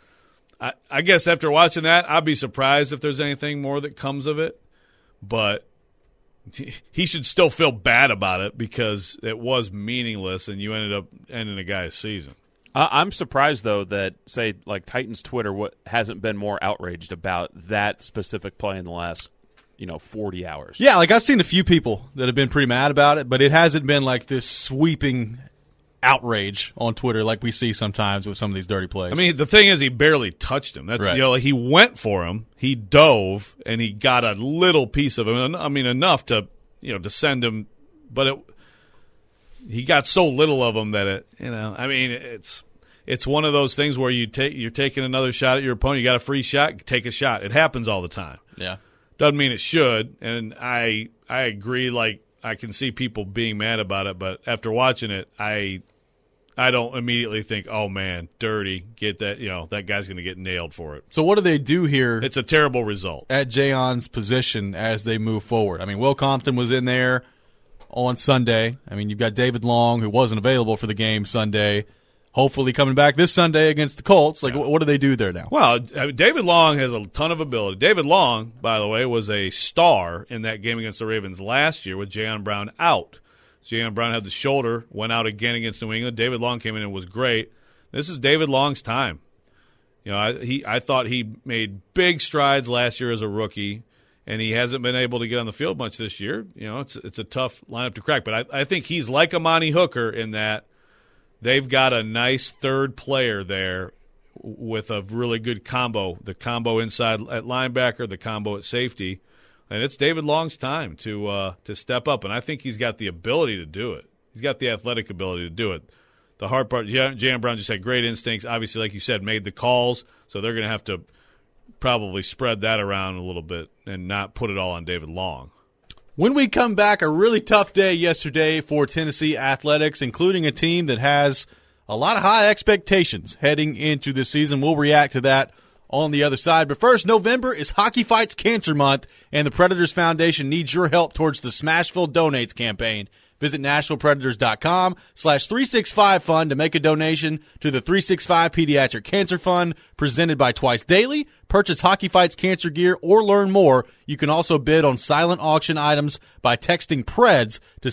I guess after watching that, I'd be surprised if there's anything more that comes of it. But he should still feel bad about it because it was meaningless, and you ended up ending a guy's season.
I'm surprised, though, that, say, like Titans Twitter hasn't been more outraged about that specific play in the last 40 hours.
Yeah, like I've seen a few people that have been pretty mad about it, but it hasn't been like this sweeping outrage on Twitter like we see sometimes with some of these dirty plays.
I mean, the thing is, he barely touched him. That's
right.
He went for him, he dove, and he got a little piece of him. I mean, enough to to send him, but he got so little of him that I mean, it's one of those things where you're taking another shot at your opponent. You got a free shot, take a shot. It happens all the time.
Yeah,
doesn't mean it should, and I agree. Like, I can see people being mad about it, but after watching it, I don't immediately think, oh, man, dirty, get that, that guy's going to get nailed for it.
So what do they do here?
It's a terrible result.
At Jaion's position as they move forward. I mean, Will Compton was in there on Sunday. I mean, you've got David Long, who wasn't available for the game Sunday, hopefully coming back this Sunday against the Colts. Like, what do they do there now?
Well, David Long has a ton of ability. David Long, by the way, was a star in that game against the Ravens last year with Jayon Brown out. Jayon Brown had the shoulder, went out again against New England. David Long came in and was great. This is David Long's time. I thought he made big strides last year as a rookie, and he hasn't been able to get on the field much this year. It's a tough lineup to crack. But I think he's like Amani Hooker in that they've got a nice third player there with a really good combo, the combo inside at linebacker, the combo at safety. And it's David Long's time to step up, and I think he's got the ability to do it. He's got the athletic ability to do it. The hard part, Jayon Brown just had great instincts. Obviously, like you said, made the calls, so they're going to have to probably spread that around a little bit and not put it all on David Long.
When we come back, a really tough day yesterday for Tennessee athletics, including a team that has a lot of high expectations heading into the season. We'll react to that on the other side. But first, November is Hockey Fights Cancer Month, and the Predators Foundation needs your help towards the Smashville Donates campaign. Visit NashvillePredators.com/365Fund to make a donation to the 365 Pediatric Cancer Fund presented by Twice Daily. Purchase Hockey Fights cancer gear or learn more. You can also bid on silent auction items by texting PREDS to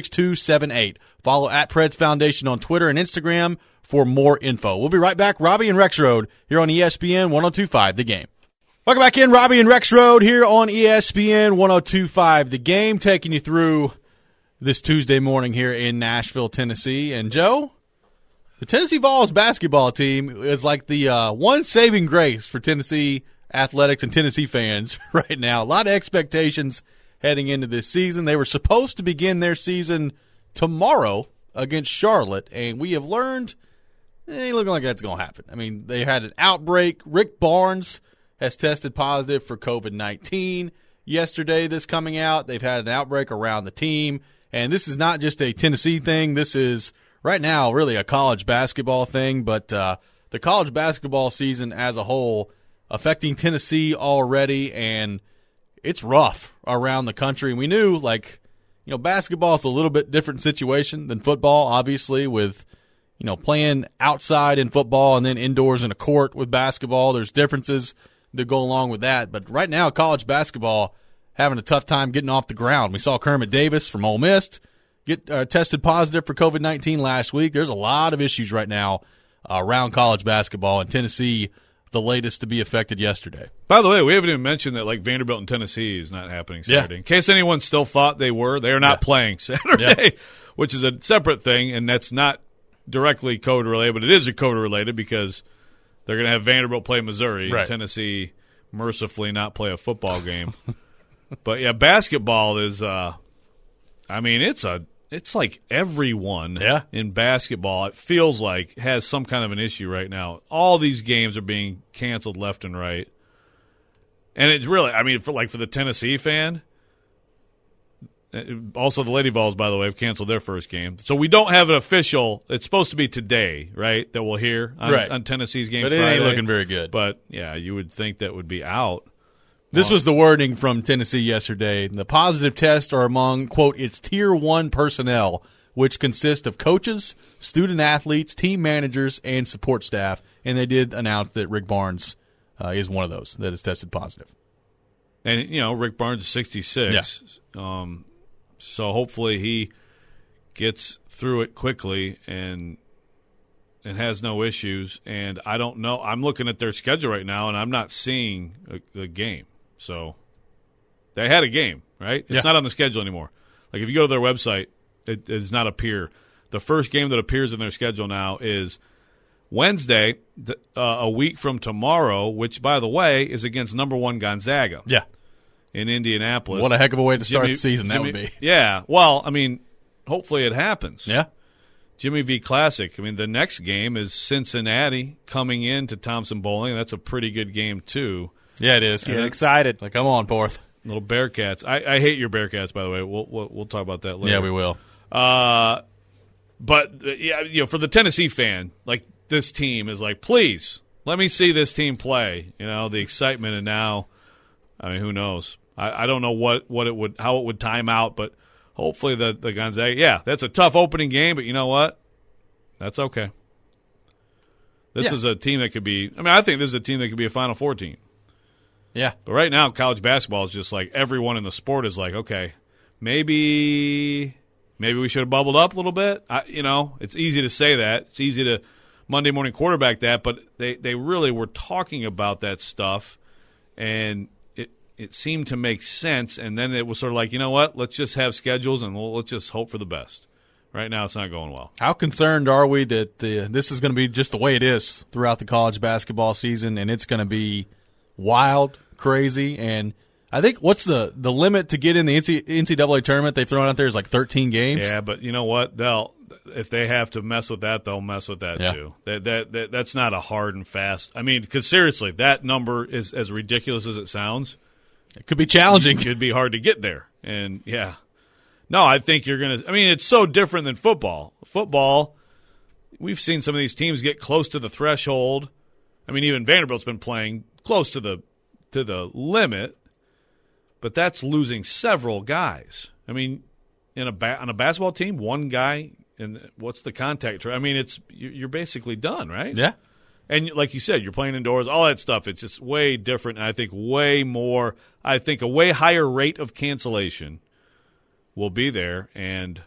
76278. Follow @Preds Foundation on Twitter and Instagram for more info. We'll be right back. Robbie and Rexrode here on ESPN 102.5 The Game. Welcome back in. Robbie and Rexrode here on ESPN 102.5 The Game, taking you through this Tuesday morning here in Nashville, Tennessee. And Joe, the Tennessee Vols basketball team is like the one saving grace for Tennessee athletics and Tennessee fans right now. A lot of expectations heading into this season. They were supposed to begin their season tomorrow against Charlotte, and we have learned it ain't looking like that's going to happen. I mean, they had an outbreak. Rick Barnes has tested positive for COVID-19 yesterday. This coming out, they've had an outbreak around the team. And this is not just a Tennessee thing. This is, right now, really a college basketball thing. But the college basketball season as a whole affecting Tennessee already, and it's rough around the country. And we knew, basketball is a little bit different situation than football, obviously, with, playing outside in football and then indoors in a court with basketball. There's differences that go along with that. But right now, college basketball having a tough time getting off the ground. We saw Kermit Davis from Ole Miss get tested positive for COVID-19 last week. There's a lot of issues right now around college basketball, and Tennessee, the latest to be affected yesterday.
By the way, we haven't even mentioned that Vanderbilt and Tennessee is not happening Saturday. Yeah. In case anyone still thought they are not playing Saturday, which is a separate thing, and that's not directly COVID-related, but it is COVID-related because they're going to have Vanderbilt play Missouri and Tennessee mercifully not play a football game. But, yeah, basketball is it's like everyone in basketball, it feels like, has some kind of an issue right now. All these games are being canceled left and right. And it's really, for the Tennessee fan, also the Lady Vols, by the way, have canceled their first game. So we don't have an official, it's supposed to be today, right, that we'll hear on Tennessee's game
Friday.
But it
ain't looking very good.
But, yeah, you would think that would be out.
This was the wording from Tennessee yesterday. The positive tests are among, quote, its Tier 1 personnel, which consist of coaches, student athletes, team managers, and support staff. And they did announce that Rick Barnes is one of those that is tested positive.
And, Rick Barnes is 66. Yeah. So hopefully he gets through it quickly and and has no issues. And I don't know. I'm looking at their schedule right now, and I'm not seeing the game. So they had a game, right? It's not on the schedule anymore. Like if you go to their website, it does not appear. The first game that appears in their schedule now is Wednesday, a week from tomorrow, which, by the way, is against number 1 Gonzaga.
Yeah.
In Indianapolis.
What a heck of a way to start the season that would be.
Yeah. Well, I mean, hopefully it happens.
Yeah.
Jimmy V Classic. I mean, the next game is Cincinnati coming into Thompson Bowling. That's a pretty good game, too.
Yeah, it is.
Get excited.
Like, come on, Porth.
Little Bearcats. I hate your Bearcats, by the way. We'll talk about that later.
Yeah, we will.
But for the Tennessee fan, like this team is like, please let me see this team play. The excitement, and now, I mean, who knows? I don't know how it would time out, but hopefully the Gonzaga. Yeah, that's a tough opening game, but you know what? That's okay. This is a team that could be. I mean, I think this is a team that could be a Final Four team.
Yeah.
But right now, college basketball is just like everyone in the sport is like, okay, maybe we should have bubbled up a little bit. It's easy to say that. It's easy to Monday morning quarterback that, but they really were talking about that stuff, and it seemed to make sense. And then it was sort of like, you know what? Let's just have schedules, and let's just hope for the best. Right now, it's not going well.
How concerned are we that this is going to be just the way it is throughout the college basketball season, and it's going to be wild, crazy, and I think what's the limit to get in the NCAA tournament they've thrown out there is like 13 games.
Yeah, but you know what? If they have to mess with that, they'll mess with that too. That's not a hard and fast. I mean, because seriously, that number is as ridiculous as it sounds.
It could be challenging.
It could be hard to get there. And yeah, no, I think you're gonna. I mean, it's so different than football. Football, we've seen some of these teams get close to the threshold. I mean, even Vanderbilt's been playing close to the limit, but that's losing several guys. I mean, on a basketball team, one guy, and what's the contact? I mean, you're basically done, right?
Yeah.
And like you said, you're playing indoors, all that stuff. It's just way different, and I think a way higher rate of cancellation will be there, and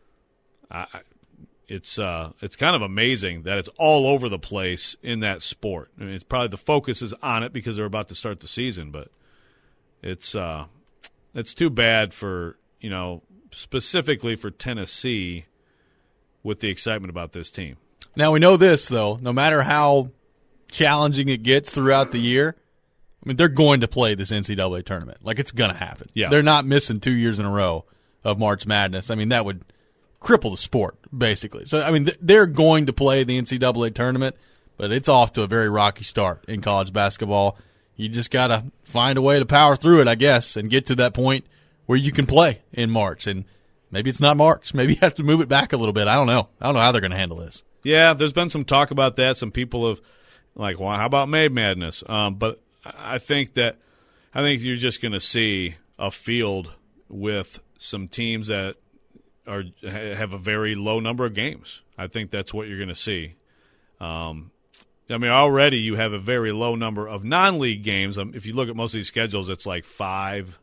it's kind of amazing that it's all over the place in that sport. I mean, it's probably the focus is on it because they're about to start the season, but it's too bad for, specifically for Tennessee with the excitement about this team.
Now we know this, though, no matter how challenging it gets throughout the year, I mean, they're going to play this NCAA tournament. Like, it's going to happen.
Yeah.
They're not missing 2 years in a row of March Madness. I mean, that would cripple the sport, basically. So, I mean, they're going to play the NCAA tournament, but it's off to a very rocky start in college basketball. You just got to find a way to power through it, I guess, and get to that point where you can play in March. And maybe it's not March. Maybe you have to move it back a little bit. I don't know. I don't know how they're going to handle this.
Yeah, there's been some talk about that. Some people have, like, well, how about May Madness? But I think you're just going to see a field with some teams that have a very low number of games. I think that's what you're going to see. I mean, already you have a very low number of non-league games. If you look at most of these schedules, it's like 5,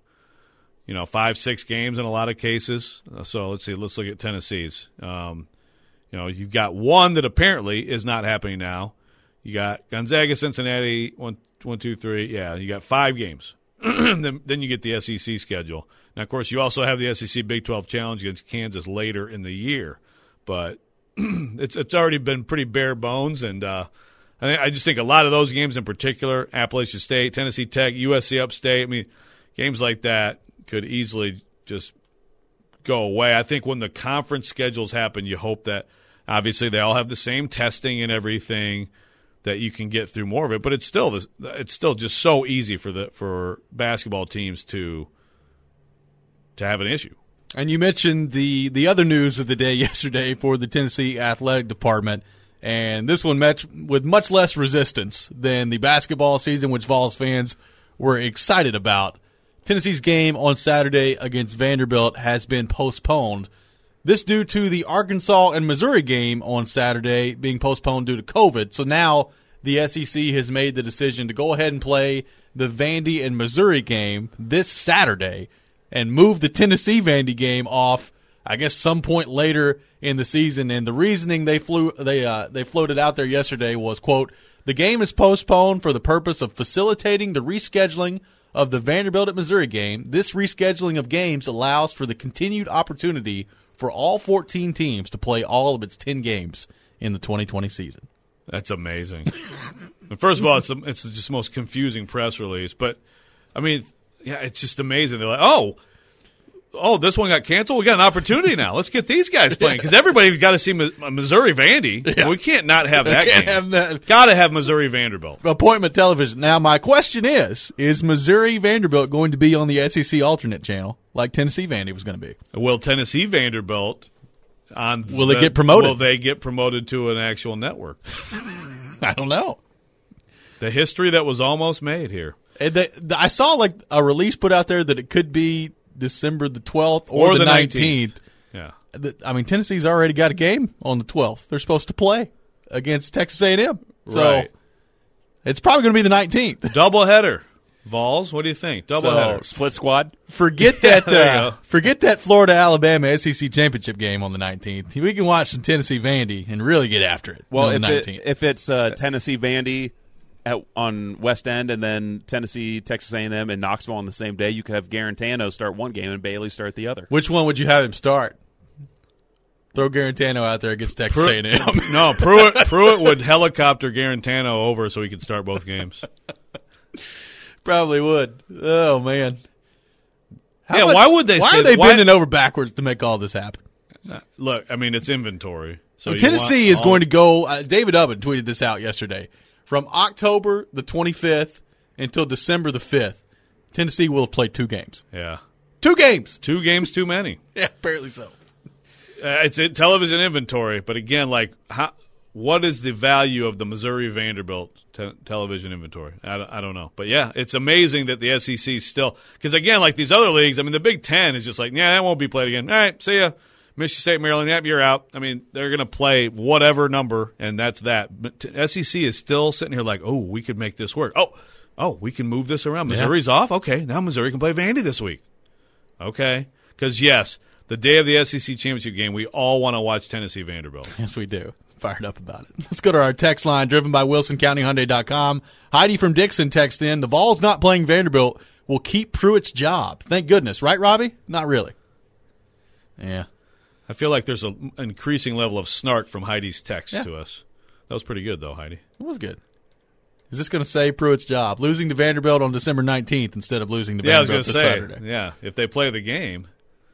6 games in a lot of cases. So let's see. Let's look at Tennessee's. You've got one that apparently is not happening now. You got Gonzaga, Cincinnati, 1, 2, 3. Yeah, you got 5 games. then you get the SEC schedule. Now, of course, you also have the SEC Big 12 Challenge against Kansas later in the year. But it's already been pretty bare bones, and I just think a lot of those games in particular, Appalachian State, Tennessee Tech, USC Upstate, I mean, games like that could easily just go away. I think when the conference schedules happen, you hope that obviously they all have the same testing and everything, that you can get through more of it. But it's still just so easy for basketball teams to have an issue.
And you mentioned the other news of the day yesterday for the Tennessee Athletic Department, and this one met with much less resistance than the basketball season, which Vols fans were excited about. Tennessee's game on Saturday against Vanderbilt has been postponed. This due to the Arkansas and Missouri game on Saturday being postponed due to COVID. So now the SEC has made the decision to go ahead and play the Vandy and Missouri game this Saturday and move the Tennessee-Vandy game off. I guess, some point later in the season. And the reasoning they floated out there yesterday was, quote, the game is postponed for the purpose of facilitating the rescheduling of the Vanderbilt at Missouri game. This rescheduling of games allows for the continued opportunity for all 14 teams to play all of its 10 games in the 2020 season.
That's amazing. First of all, it's just the most confusing press release. But, I mean, yeah, it's just amazing. They're like, oh, this one got canceled? We got an opportunity now. Let's get these guys playing. Because everybody's got to see Missouri Vandy. Yeah. We can't not have that game. Got to have Missouri Vanderbilt.
Appointment television. Now, my question is Missouri Vanderbilt going to be on the SEC alternate channel like Tennessee Vandy was going to be?
Will Tennessee Vanderbilt
will it get promoted?
Will they get promoted to an actual network?
I don't know.
The history that was almost made here.
I saw like a release put out there that it could be December the 12th or the 19th.
Yeah.
I mean, Tennessee's already got a game on the 12th. They're supposed to play against Texas A&M. So
right.
It's probably going to be the 19th.
Doubleheader. Vols, what do you think? Doubleheader.
Split squad?
Forget that Florida-Alabama SEC championship game on the 19th. We can watch some Tennessee Vandy and really get after it on the 19th.
If it's Tennessee Vandy on West End and then Tennessee, Texas A&M, and Knoxville on the same day, you could have Garantano start one game and Bailey start the other.
Which one would you have him start? Throw Garantano out there against Texas A&M.
No, Pruitt would helicopter Garantano over so he could start both games.
Probably would. Oh, man.
Why would they?
Why are they bending over backwards to make all this happen?
Look, I mean, it's inventory. So
Tennessee is going to go. David Ubben tweeted this out yesterday. From October the 25th until December the 5th, Tennessee will have played 2 games.
Yeah.
2 games.
2 games too many.
Yeah, apparently so.
It's in television inventory, but again, what is the value of the Missouri Vanderbilt television inventory? I don't know. But, yeah, it's amazing that the SEC still – because, again, like these other leagues, I mean, the Big Ten is just like, yeah, that won't be played again. All right, see ya. Michigan State, Maryland, yep, you're out. I mean, they're going to play whatever number, and that's that. But SEC is still sitting here like, oh, we could make this work. Oh, we can move this around. Missouri's off? Okay, now Missouri can play Vandy this week. Okay? Because, yes, the day of the SEC championship game, we all want to watch Tennessee Vanderbilt.
Yes, we do. Fired up about it. Let's go to our text line, driven by WilsonCountyHyundai.com. Heidi from Dixon texted in, the Vols not playing Vanderbilt will keep Pruitt's job. Thank goodness. Right, Robbie? Not really. Yeah.
I feel like there's an increasing level of snark from Heidi's text to us. That was pretty good, though, Heidi.
It was good. Is this going to save Pruitt's job? Losing to Vanderbilt on December 19th instead of losing to Vanderbilt this Saturday.
Yeah, if they play the game.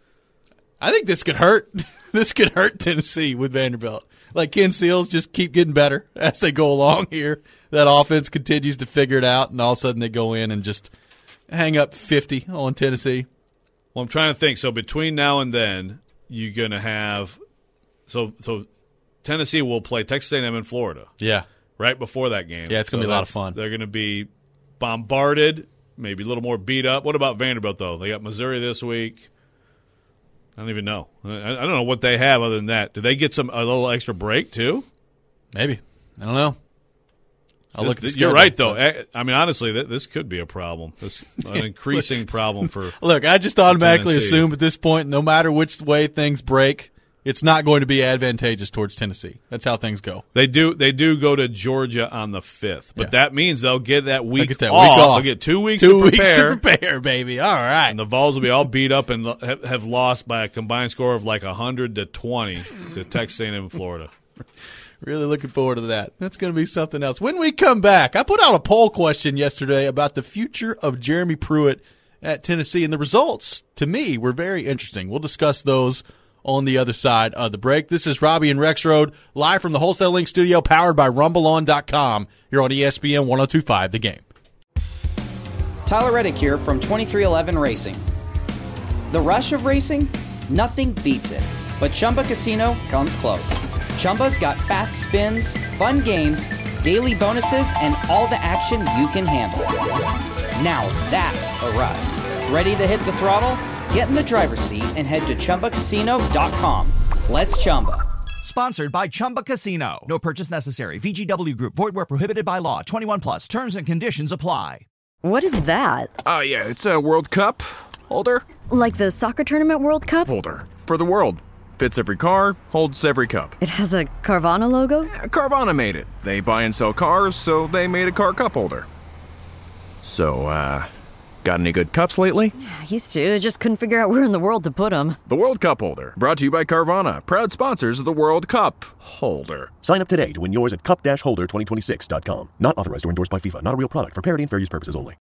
I think this could hurt. This could hurt Tennessee with Vanderbilt. Like Ken Seals just keep getting better as they go along here. That offense continues to figure it out, and all of a sudden they go in and just hang up 50 on Tennessee.
Well, I'm trying to think. So between now and then, you're going to have so Tennessee will play Texas A&M in Florida.
Yeah.
Right before that game.
Yeah, it's going to be a lot of fun.
They're going to be bombarded, maybe a little more beat up. What about Vanderbilt, though? They got Missouri this week. I don't even know. I don't know what they have other than that. Do they get a little extra break, too?
Maybe. I don't know. I'll look at the schedule.
You're right, though. I mean, honestly, this could be a problem. An increasing problem for
Look, I just automatically assume at this point, no matter which way things break, it's not going to be advantageous towards Tennessee. That's how things go.
They do go to Georgia on the 5th, but that means they'll get that week off. They'll get 2 weeks to prepare.
2 weeks to prepare, baby. All right.
And the Vols will be all beat up and have lost by a combined score of like 100-20 to Texas A&M Florida.
Really looking forward to that. That's going to be something else. When we come back, I put out a poll question yesterday about the future of Jeremy Pruitt at Tennessee, and the results, to me, were very interesting. We'll discuss those on the other side of the break. This is Robbie and Rexroad, live from the Wholesale Link studio, powered by RumbleOn.com. You're on ESPN 102.5 The Game.
Tyler Reddick here from 2311 Racing. The rush of racing? Nothing beats it. But Chumba Casino comes close. Chumba's got fast spins, fun games, daily bonuses, and all the action you can handle. Now that's a ride. Ready to hit the throttle? Get in the driver's seat and head to ChumbaCasino.com. Let's Chumba.
Sponsored by Chumba Casino. No purchase necessary. VGW Group. Void where prohibited by law. 21 plus. Terms and conditions apply.
What is that?
Yeah, it's a World Cup holder.
Like the soccer tournament World Cup?
Holder.
for the world. Fits every car, holds every cup.
It has a Carvana logo?
Carvana made it. They buy and sell cars, so they made a car cup holder. So, got any good cups lately?
I used to, just couldn't figure out where in the world to put them.
The World Cup Holder, brought to you by Carvana, proud sponsors of the World Cup Holder.
Sign up today to win yours at cup-holder2026.com. Not authorized or endorsed by FIFA. Not a real product. For parity and fair use purposes only.